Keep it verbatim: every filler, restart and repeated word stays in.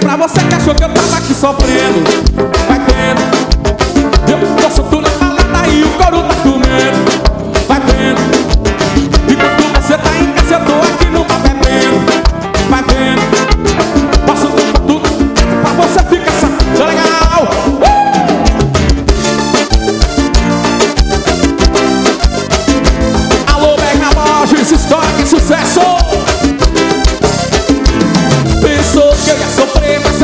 pra você que achou que eu tava aqui sofrendo. Vai vendo, eu tô solto na balada e o couro tá comendo. Vai vendo, enquanto você tá em casa eu tô aqui no bar bebendo. Vai vendo, posso dar tudo pra você ficar sabendo. Legal! Uh! Alô, Mega Lojas, história que é sucesso. Pensou que eu ia sofrer, mas